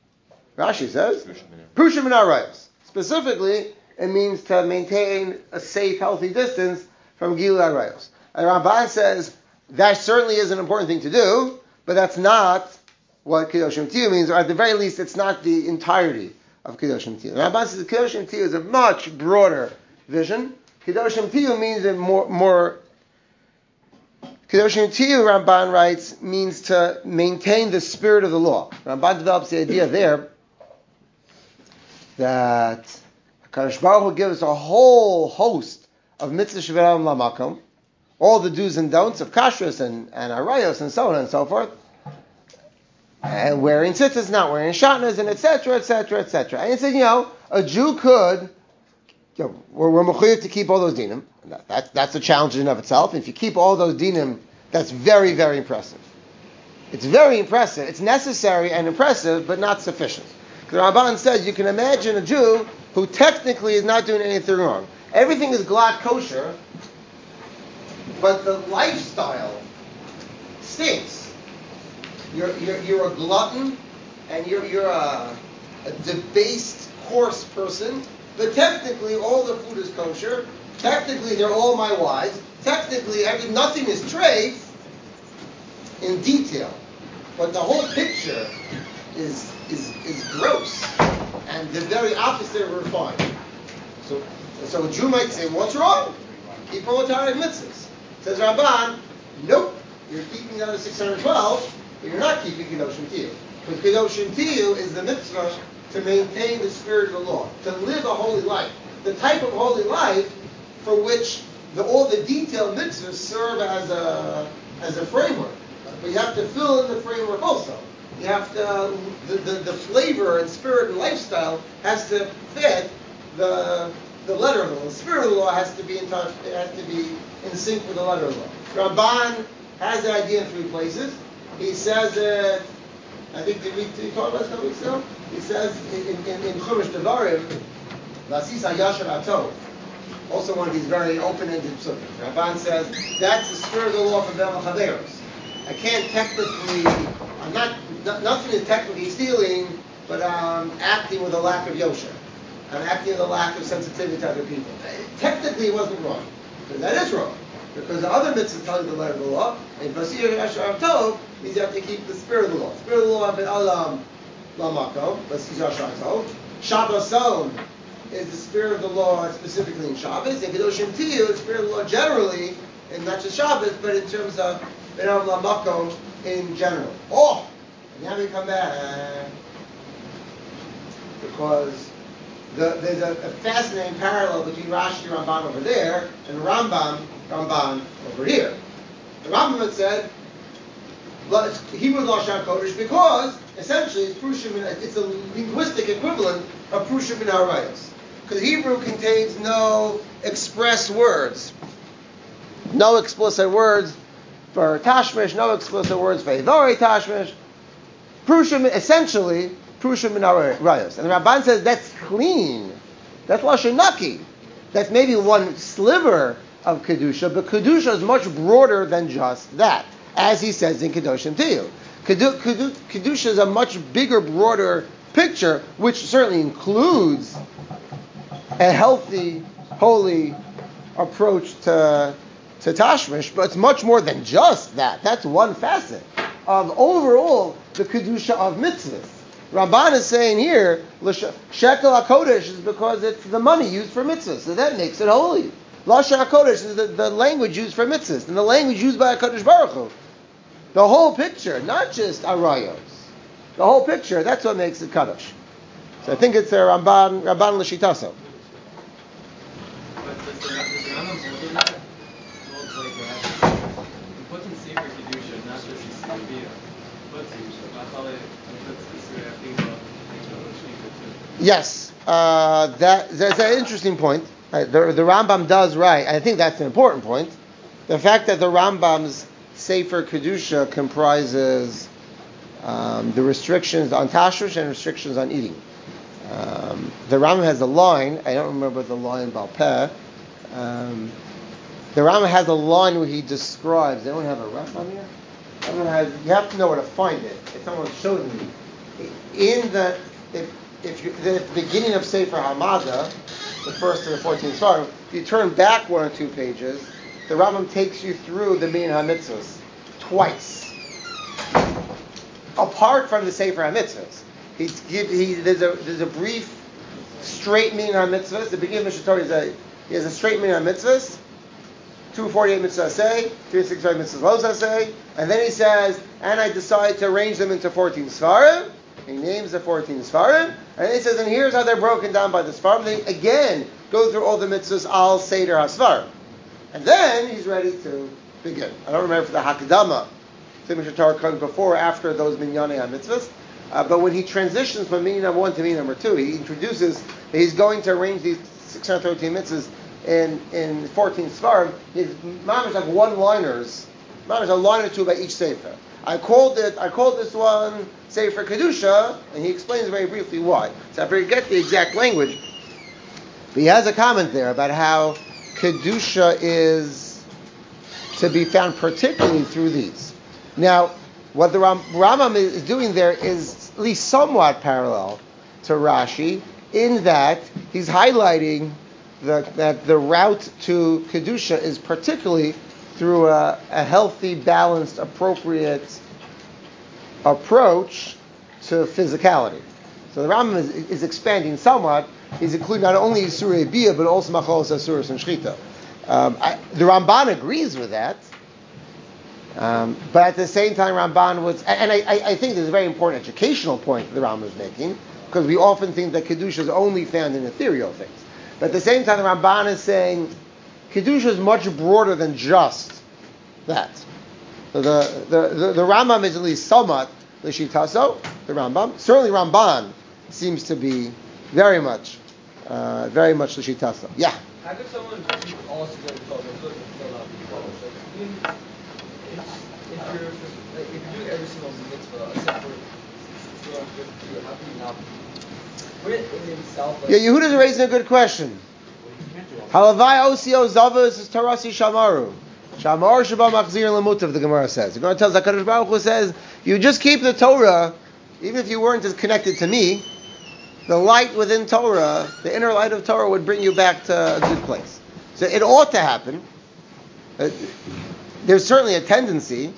[SPEAKER 1] Prushim and Arayos. Specifically, it means to maintain a safe, healthy distance from Gilui Arayos. And Ramban says that certainly is an important thing to do, but that's not what Kedoshim Tiyu means, or at the very least, it's not the entirety of Kedoshim Tiyu. Ramban says Kedoshim Tiyu is a much broader vision. Kedoshim Tiyu means a more Kedoshim Tiyu, Ramban writes, means to maintain the spirit of the law. Ramban develops the idea there that HaKadosh Baruch Hu gives us a whole host of mitzvah shviram lamakom, all the do's and don'ts of kashrus and arayos and so on and so forth, and wearing tzitzis, not wearing shatnas, and etc., etc., etc. And he said, a Jew could, we're mechuyev to keep all those dinim. That's a challenge in and of itself. If you keep all those dinim, that's very, very impressive. It's very impressive. It's necessary and impressive, but not sufficient. The Ramban says you can imagine a Jew who technically is not doing anything wrong. Everything is glad kosher, but the lifestyle stinks. you're a glutton, and you're a debased, coarse person. But technically, all the food is kosher. Technically, they're all my wives. Technically, nothing is treif in detail, but the whole picture is gross, and the very opposite of refined. So a Jew might say, "What's wrong? Keep all the Torah mitzvahs." Says Ramban, "Nope, you're keeping the other 612, but you're not keeping Kedoshim Tiyu. Because Kedoshim Tiyu is the mitzvah to maintain the spirit of the law, to live a holy life, the type of holy life for which all the detailed mitzvahs serve as a framework. But you have to fill in the framework also. You have to the flavor and spirit and lifestyle has to fit the letter of the law. The spirit of the law has to be in touch. It has to be in sync with the letter of the law. Ramban has the idea in 3 places. He says, I think did we talk about this a couple weeks ago? He says in Chumash Devarim, Lasis Hayashar Atov. Also one of these very open-ended psukim. Ramban says that's the spirit of the law for Bel Chaveros. I can't technically. Nothing is technically stealing, but I'm acting with a lack of yosher. I'm acting with a lack of sensitivity to other people. Technically, it wasn't wrong, because that is wrong. Because the other mitzvahs tell you the letter of the law, and Basir Yashar Tov means you have to keep the spirit of the law. Spirit of the law, Alam Lamakom, Basir Yashar Tov. Shabboson is the spirit of the law specifically in Shabbos, and Kedoshim Tiyu, the spirit of the law generally, and not just Shabbos, but in terms of Alam Lamakom in general. And now we come back because there's a fascinating parallel between Rashi and Ramban over there and Ramban over here. The Rambam had said Hebrew Lashon Kodesh because essentially it's a linguistic equivalent of Prushim in Arayos. Because Hebrew contains no express words, no explicit words for Tashmish, no explicit words for Eidori Tashmish. Prushim, essentially, Prushim in Arayos. And the Ramban says that's clean. That's Lashon Naki. That's maybe one sliver of Kedusha, but Kedusha is much broader than just that, as he says in Kedoshim Tiyu. Kedusha is a much bigger, broader picture, which certainly includes a healthy, holy approach to Tashmish, but it's much more than just that. That's one facet of overall the Kedusha of mitzvahs. Ramban is saying here, Shekel HaKodesh is because it's the money used for mitzvahs, so that makes it holy. Lashon HaKodesh is the language used for mitzvahs, and the language used by HaKadosh Baruch Hu. The whole picture, not just Arayos. The whole picture, that's what makes it Kadosh. So I think it's a Ramban L'Shitaso. Yes, that's an interesting point. The Rambam does right. I think that's an important point. The fact that the Rambam's Sefer Kedusha comprises the restrictions on Tashmish and restrictions on eating. The Rambam has a line, I don't remember the line Baal Peh. The Rambam has a line where he describes, they don't have a Rambam here? You have to know where to find it. If someone showed me. If you're at the beginning of Sefer Hamada, the first to the 14th Svarim, if you turn back 1 or 2 pages, the Rambam takes you through the Minyan HaMitzvahs twice. Apart from the Sefer HaMitzvahs, there's a brief straight Minyan HaMitzvahs. The beginning of Mishnah Torah he has a straight Minyan HaMitzvahs, 248 mitzvahs say, 365 mitzvahs lo say, and then he says, and I decide to arrange them into 14 Svarim. He names the 14 Svarim, and then he says, and here's how they're broken down by the Svarim. They again go through all the mitzvahs al Seder HaSvarim. And then he's ready to begin. I don't remember if the Hakdama, Mishnah Torah comes before or after those Minyanei HaMitzvahs, but when he transitions from Minyan number 1 to Minyan number 2, he introduces that he's going to arrange these 613 mitzvahs in 14 Svarim. His mamash like one-liners, mamash a line or two by each Sefer. I called this one Sefer Kedusha, and he explains very briefly why. So I forget the exact language, but he has a comment there about how Kedusha is to be found particularly through these. Now, what the Rambam is doing there is at least somewhat parallel to Rashi, in that he's highlighting that the route to Kedusha is particularly through a healthy, balanced, appropriate approach to physicality. So the Rambam is expanding somewhat. He's including not only Surah Biyah, but also Machalos Asuras and Shchita. The Ramban agrees with that. But at the same time, Ramban was, and I think there's a very important educational point that the Rambam is making, because we often think that Kedusha is only found in ethereal things. But at the same time, the Ramban is saying Kedusha is much broader than just that. So the Rambam is at least somewhat l'shitaso, the Rambam. Certainly Ramban seems to be very much l'shitaso. Yeah?
[SPEAKER 4] How could someone also go to Torah? If you do every single mitzvah except for how can you not? Would it in itself?
[SPEAKER 1] Yeah, Yehuda's raising a good question. Halavai osio zavas is tarasi shamaru. Shamar shaba machzir lemutav, the Gemara says. The Gemara tells HaKadosh Baruch Hu says, you just keep the Torah, even if you weren't as connected to me, the light within Torah, the inner light of Torah would bring you back to a good place. So it ought to happen. There's certainly a tendency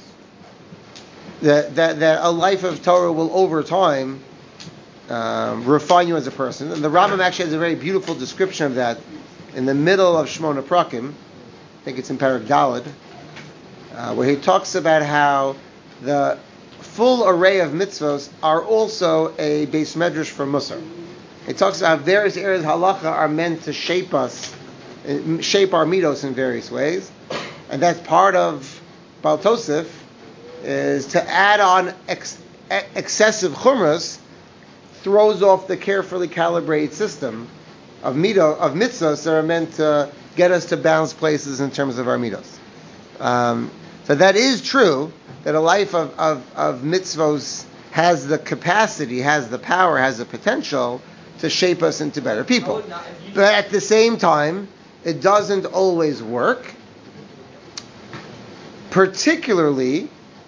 [SPEAKER 1] that a life of Torah will over time refine you as a person. And the Rambam actually has a very beautiful description of that in the middle of Shmona Prakim. I think it's in Parak Daled, where he talks about how the full array of mitzvos are also a base medrash for Musar. He talks about various areas of halacha are meant to shape us, shape our midos in various ways, and that's part of Baal Tosef, is to add on excessive chumras throws off the carefully calibrated system of mitzvos that are meant to get us to balanced places in terms of our midos. So that is true, that a life of mitzvos has the capacity, has the power, has the potential to shape us into better people. But at the same time, it doesn't always work, particularly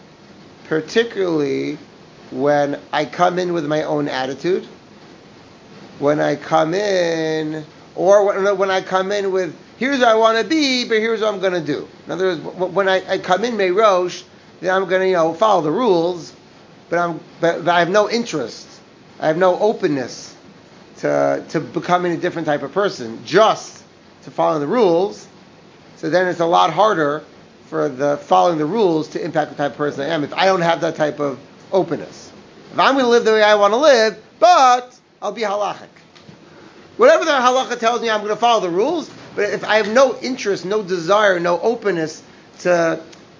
[SPEAKER 1] when I come in with my own attitude, when I come in with, here's what I want to be, but here's what I'm going to do. In other words, when I come in Meirosh, then I'm going to follow the rules, but I have no interest, I have no openness to becoming a different type of person, just to follow the rules. So then it's a lot harder for the following the rules to impact the type of person I am if I don't have that type of openness. If I'm going to live the way I want to live, but I'll be halachic. Whatever the halacha tells me, I'm going to follow the rules, but if I have no interest, no desire, no openness to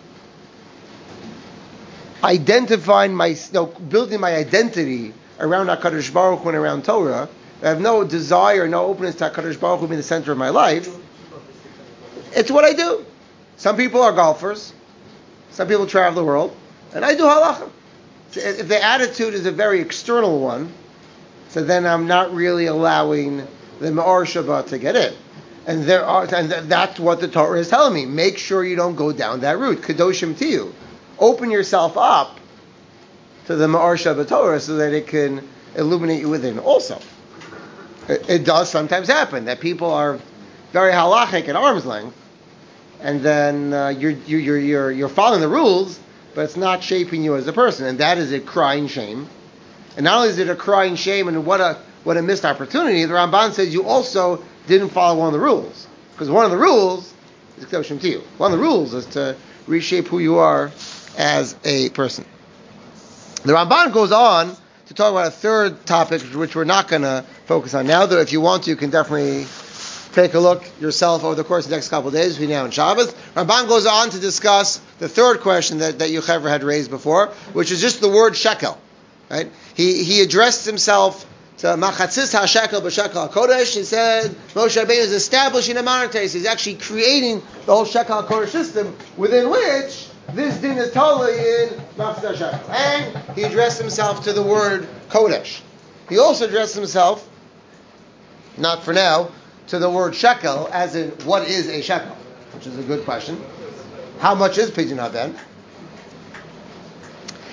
[SPEAKER 1] identifying building my identity around HaKadosh Baruch Hu and around Torah, I have no desire, no openness to HaKadosh Baruch Hu being the center of my life, it's what I do. Some people are golfers, some people travel the world, and I do halacha. So if the attitude is a very external one, so then I'm not really allowing the Ma'or Shabbat to get in. And that's what the Torah is telling me. Make sure you don't go down that route. Kedoshim Tiyu. Open yourself up to the Ma'or Shabbat Torah so that it can illuminate you within also. It does sometimes happen that people are very halachic at arm's length, and then you're following the rules, but it's not shaping you as a person, and that is a crying shame. And not only is it a crying shame, and what a missed opportunity, the Ramban says you also didn't follow one of the rules, because one of the rules is Kedoshim Tiyu. One of the rules is to reshape who you are as a person. The Ramban goes on to talk about a third topic, which we're not going to focus on now, though if you want to, you can definitely take a look yourself over the course of the next couple of days between now and Shabbos. Ramban goes on to discuss the third question that Yocheved had raised before, which is just the word shekel. Right? He addressed himself to Machatzis HaShekel B'Shekel HaKodesh. He said Moshe Rabbeinu is establishing a monetary system. He's actually creating the whole Shekel HaKodesh system within which this din is totally in Machatzis HaShekel. And he addressed himself to the word Kodesh. He also addressed himself, not for now, to the word shekel, as in what is a shekel, which is a good question. How much is Pidyon Haben?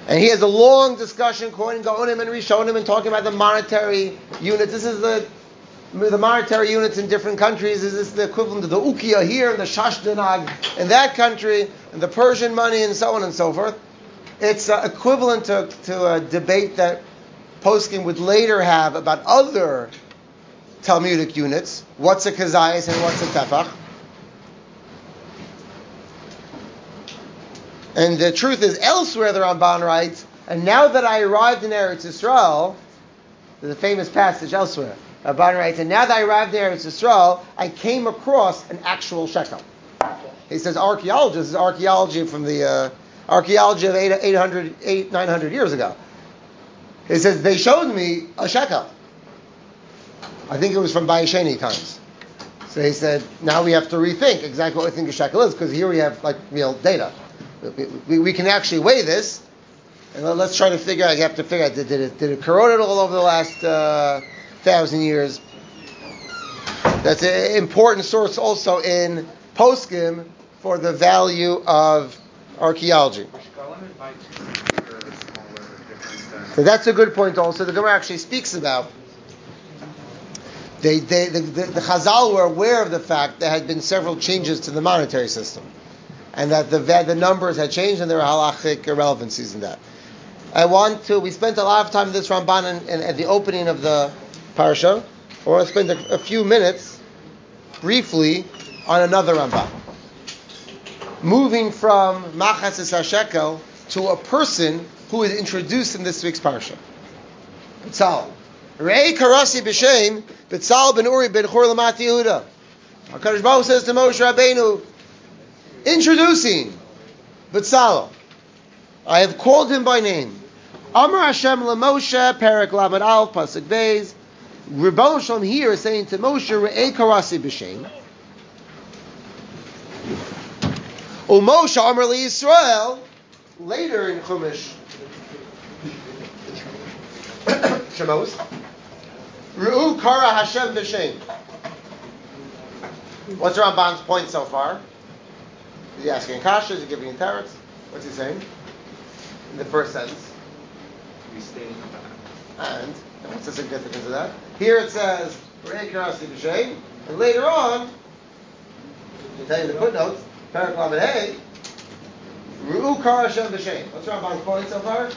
[SPEAKER 1] And he has a long discussion, quoting Gaonim and Rishonim, and talking about the monetary units. This is the monetary units in different countries. Is this the equivalent of the ukiya here, and the shashdanag in that country, and the Persian money, and so on and so forth? It's equivalent to a debate that poskim would later have about other Talmudic units. What's a kazayas and what's a tefach? And the truth is, elsewhere the Ramban writes, and now that I arrived in Eretz Yisrael, there's a famous passage elsewhere, Ramban writes, and now that I arrived in Eretz Yisrael, I came across an actual shekel. He says archaeologists, this is archaeology from the archaeology of 900 years ago. He says, they showed me a shekel. I think it was from Bayesheni times. So he said, now we have to rethink exactly what we think a shekel is, because here we have real data. We can actually weigh this, and let's try to figure out. You have to figure out, did it corrode all over the last 1,000 years? That's an important source also in poskim for the value of archaeology. So that's a good point also. The Gemara actually speaks about the Chazal were aware of the fact there had been several changes to the monetary system, and that the numbers had changed, and there were halachic irrelevancies in that. We spent a lot of time in this Ramban and at the opening of the Parsha. I want to spend a few minutes briefly on another Ramban. Moving from Machas HaShekel to a person who is introduced in this week's Parsha. B'tzal. Rei Karasi B'Shem, B'tzal ben Uri ben Chor Lamat Yehuda. HaKadosh Baruch says to Moshe Rabbeinu, introducing B'tzal, I have called him by name. Amar Hashem LaMoshe, Perek Lamed Aleph, Pasuk Beis. Rebbeinu Shalom here is saying to Moshe, Re'ei Karasi B'Shem. Moshe Amar LiYisrael, later in Chumash Shemos, Re'u Kara Hashem B'Shem. What's Ramban's point so far? Is he asking Kasha? Is he giving teretz? What's he saying? In the first sentence. And what's the significance of that? Here it says, Re'ei Karasi B'Shem, and later on, to tell you the footnotes, Perek Lamed Hey, Re'u Kara Hashem B'Shem. What's Ramban's point so far?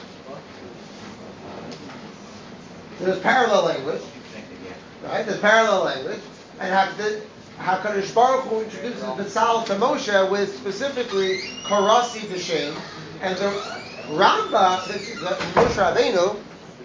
[SPEAKER 1] There's parallel language, right? There's parallel language, and HaKadosh Baruch Hu introduces B'tzal to Moshe with specifically Karasi B'Shem, and the Rambam, Moshe Rabbeinu,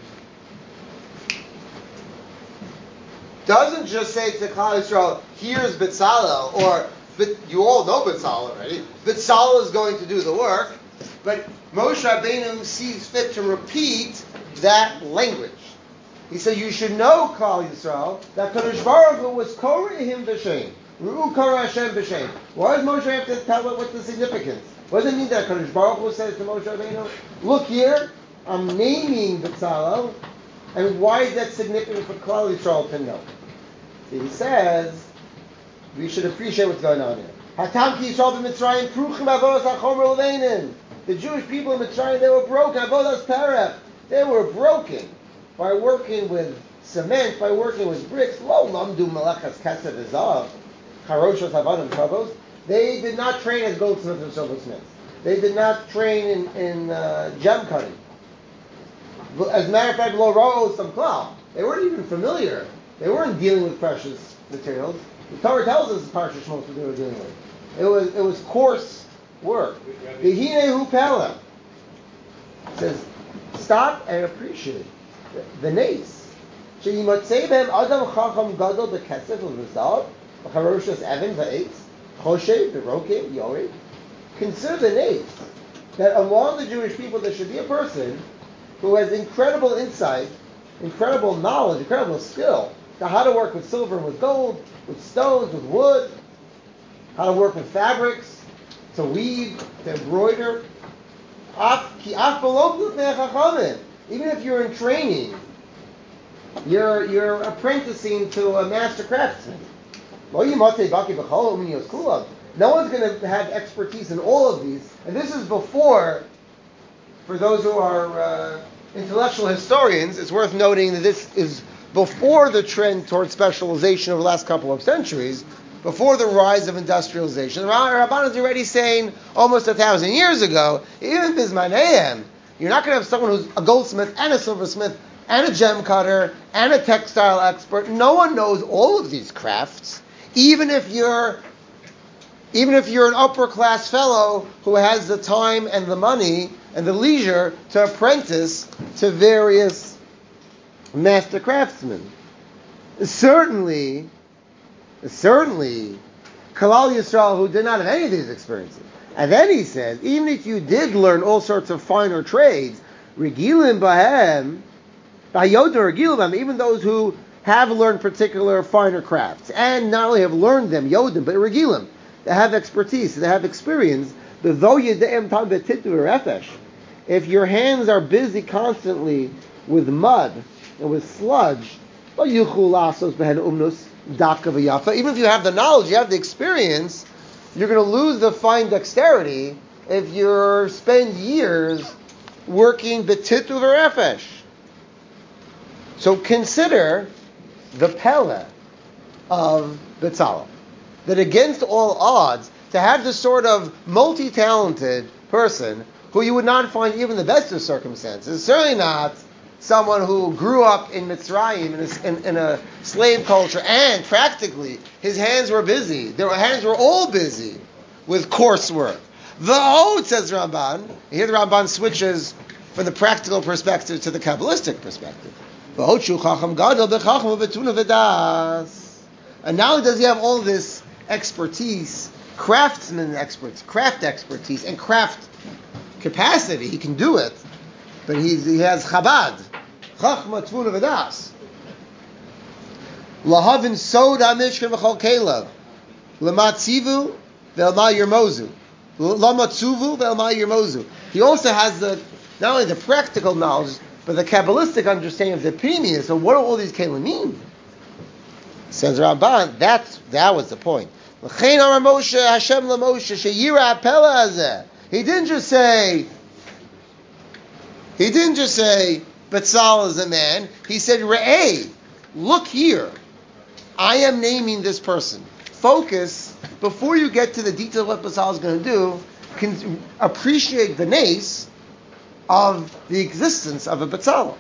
[SPEAKER 1] doesn't just say to Klal Yisrael, here's B'tzalel, or you all know B'tzalel already. B'tzalel is going to do the work, but Moshe Rabbeinu sees fit to repeat that language. He said, you should know, Klal Yisrael, that Kadosh Baruch Hu was Korehim B'Shem. Ru'u Kora Hashem B'Shem. Why does Moshe have to tell it what's the significance? What does it mean that Kadosh Baruch Hu says to Moshe Rabbeinu, look here, I'm naming B'Tzalel, and why is that significant for Klal Yisrael to know? So he says, we should appreciate what's going on here. Hatam ki Yisrael b'Mitzrayim pruchim avodas hachomer leveinin. The Jewish people in Mitzrayim, they were broken. Avodas perech. They were broken by working with cement, by working with bricks. Lo lamdu malachas kesef v'zav, charoshos havanim travos. They did not train as goldsmiths and silversmiths. They did not train in gem cutting. As a matter of fact, lo ra'os some klal. They weren't even familiar. They weren't dealing with precious materials. The Torah tells us Parsha Shmos what they were dealing with. It was coarse work. V'hinei pela. It says, stop and appreciate the nace. She'imotzei behem adam chacham gadol bekesef u'v'zav v'charoshos even v'eitz choshev v'rokev yori. Consider the nace that among the Jewish people there should be a person who has incredible insight, incredible knowledge, incredible skill to how to work with silver and with gold, with stones, with wood, how to work with fabrics, to weave, to embroider. Even if you're in training, you're apprenticing to a master craftsman. No one's going to have expertise in all of these, and this is before for those who are intellectual historians, it's worth noting that this is before the trend towards specialization over the last couple of centuries, before the rise of industrialization. The Ramban is already saying almost 1,000 years ago, even Bismanayim, you're not going to have someone who's a goldsmith and a silversmith and a gem cutter and a textile expert. No one knows all of these crafts, even if you're an upper class fellow who has the time and the money and the leisure to apprentice to various master craftsmen. Certainly, Kalal Yisrael, who did not have any of these experiences. And then he says, even if you did learn all sorts of finer trades, Regilim Bahem, even those who have learned particular finer crafts, and not only have learned them, Yodim, but Regilim, they have expertise, they have experience, but though if your hands are busy constantly with mud and with sludge, even if you have the knowledge, you have the experience, you're going to lose the fine dexterity if you spend years working betitu v'refesh. So consider the pele of Betzalel, that against all odds, to have this sort of multi-talented person who you would not find even the best of circumstances, certainly not someone who grew up in Mitzrayim in a slave culture, and practically his hands were busy. Their hands were all busy with coarse work. V'od, says Ramban. Here the Ramban switches from the practical perspective to the Kabbalistic perspective. V'od shu chacham gadol b'chacham v'betuna v'das. And not only does he have all this expertise, craft expertise, and craft capacity, he can do it, but he has Chabad, Chachma Tvuna V'das. Lahavin Sod HaMishkan V'chol Kelev, L'matzivu V'elma Yermozu, L'matzuvu V'elma Yermozu. He also has not only the practical knowledge, but the Kabbalistic understanding of the Pnimius. So what do all these Kelim mean? Says Ramban, that was the point. L'chein Amar Moshe Hashem LaMoshe Sheyira Apela Hazeh. He didn't just say Betzalel is a man. He said, Re'eh, look here. I am naming this person. Focus, before you get to the detail of what Betzalel is going to do, can appreciate the nace of the existence of a Betzalel.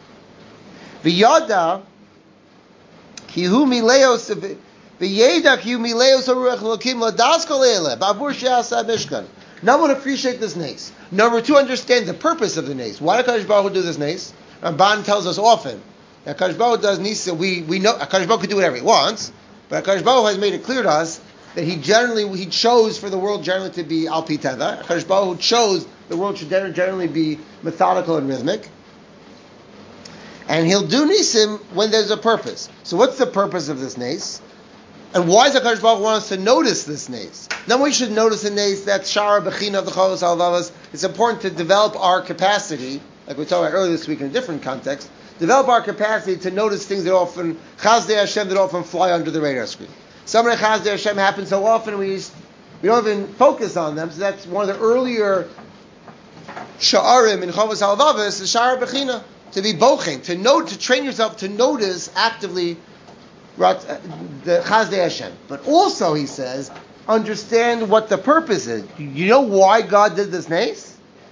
[SPEAKER 1] V'yada kihu mileos v'yeda kihu mileos haruach lokim ladas kol ele b'avur she'asa mishkan. Number one, appreciate this nace. Number two, understand the purpose of the nace. Why did HaKadosh Baruch Hu do this nace? Ramban tells us often that HaKadosh Baruch Hu does nisa. We know HaKadosh Baruch Hu can do whatever he wants, but HaKadosh Baruch Hu has made it clear to us that he chose for the world generally to be al pi teva. HaKadosh Baruch Hu chose the world should generally be methodical and rhythmic, and he'll do nisim when there's a purpose. So what's the purpose of this nace? And why does HaKadosh Baruch Hu want us to notice this nace? Now we should notice the nace, that Shara Bechina of the Chovos HaLevavos. It's important to develop our capacity, like we talked about earlier this week in a different context, develop our capacity to notice things that often, Chazdei Hashem, that often fly under the radar screen. Some of the Chazdei Hashem happen so often we don't even focus on them, so that's one of the earlier Sha'arim in Chovos HaLevavos, is Shara Bechina, to be boching, to train yourself to notice actively the Chazdei Hashem. But also, he says, understand what the purpose is. You know why God did this nace?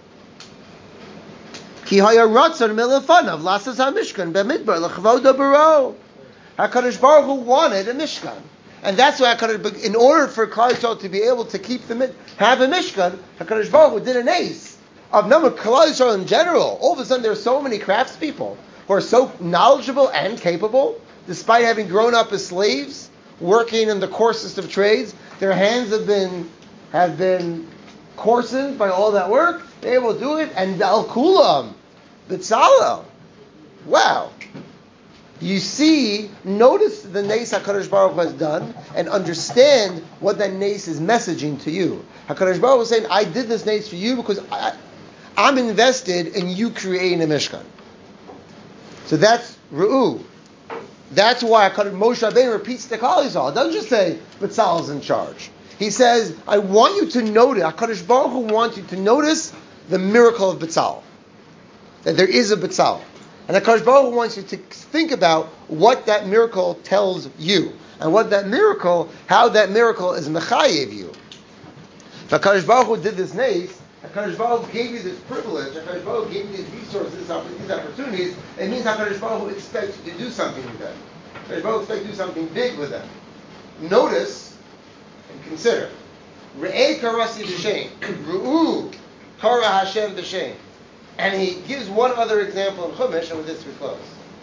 [SPEAKER 1] Ki haya ratzon milafanav lasas hamishkan b'midbar l'chavoda baro. HaKadosh Baruch Hu wanted a mishkan, and that's why HaKadosh, in order for Klal Yisrael to be able to have a mishkan, HaKadosh Baruch Hu did a nace of number Klal Yisrael in general. All of a sudden, there are so many craftspeople who are so knowledgeable and capable, despite having grown up as slaves, working in the coarsest of trades. Their hands have been coarsened by all that work. They're able to do it. And Al Kulam, Betzalel. Wow. You see, notice the nace HaKadosh Baruch Hu has done, and understand what that nace is messaging to you. HaKadosh Baruch Hu is saying, I did this nace for you because I'm invested in you creating a Mishkan. So that's Ru'u. That's why Moshe Rabbeinu repeats the Klal Yisrael. It doesn't just say Betzalel's in charge. He says, I want you to notice, HaKadosh Baruch Hu wants you to notice the miracle of Betzal. That there is a Betzal. And HaKadosh Baruch Hu wants you to think about what that miracle tells you. And what that miracle, how that miracle is mechayev you. If HaKadosh Baruch Hu did this nace, HaKadosh Baruch Hu gave you this privilege, HaKadosh Baruch Hu gave you these resources, these opportunities, it means HaKadosh Baruch Hu expects you to do something with them. HaKadosh Baruch Hu expects you to do something big with them. Notice and consider. Re'eh karasi b'shem. Ru'u kara Hashem b'shem. And he gives one other example in Chumash, and with this we close.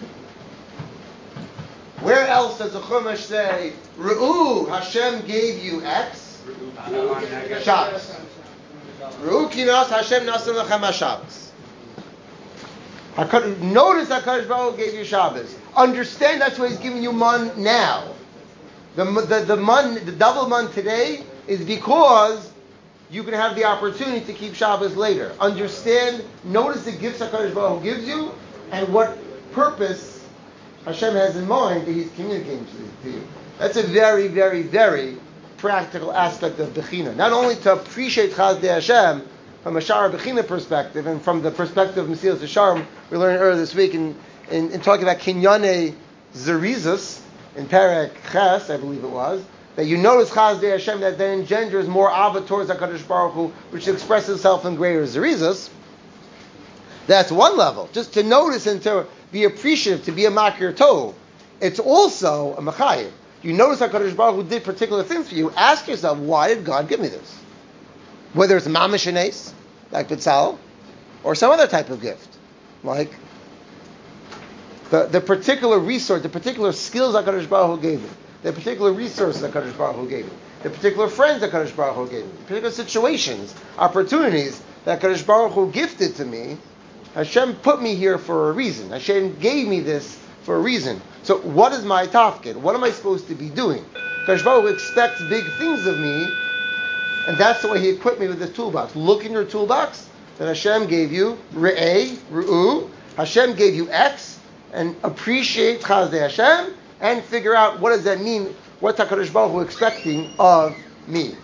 [SPEAKER 1] Where else does the Chumash say, Ru'u, Hashem gave you X? Shabbos. Ru'u kinas Hashem nasan lechem HaShabbos. Notice that HaKadosh Baruch Hu gave you Shabbos. Understand that's why he's giving you man now. The double man today is because you can have the opportunity to keep Shabbos later. Understand, notice the gifts HaKadosh Baruch Hu gives you and what purpose Hashem has in mind that he's communicating to you. That's a very, very, very practical aspect of Bechina. Not only to appreciate Chazdei Hashem from a Shara Bechina perspective and from the perspective of Mesilas Yesharim, we learned earlier this week in talking about Kinyane Zerizus in Perek Ches, I believe it was, that you notice Chazdei Hashem that engenders more Ava towards HaKadosh Baruch Hu, which expresses itself in greater Zerizus. That's one level. Just to notice and to be appreciative, to be a Makir Tov. It's also a Machayev. You notice HaKadosh Baruch Hu did particular things for you. Ask yourself, why did God give me this? Whether it's Mamish and Ace, like Betzal, or some other type of gift, like the particular resource, the particular skills HaKadosh Baruch Hu gave me, the particular resources HaKadosh Baruch Hu gave me, the particular friends HaKadosh Baruch Hu gave me, the particular situations, opportunities that HaKadosh Baruch Hu gifted to me. Hashem put me here for a reason. Hashem gave me this for a reason. So what is my tafkid? What am I supposed to be doing? HaKadosh Baruch Hu expects big things of me, and that's the way he equipped me with this toolbox. Look in your toolbox that Hashem gave you, Re'eh, Ru'u, Hashem gave you X, and appreciate Chazdei Hashem, and figure out what does that mean, what's HaKadosh Baruch Hu expecting of me.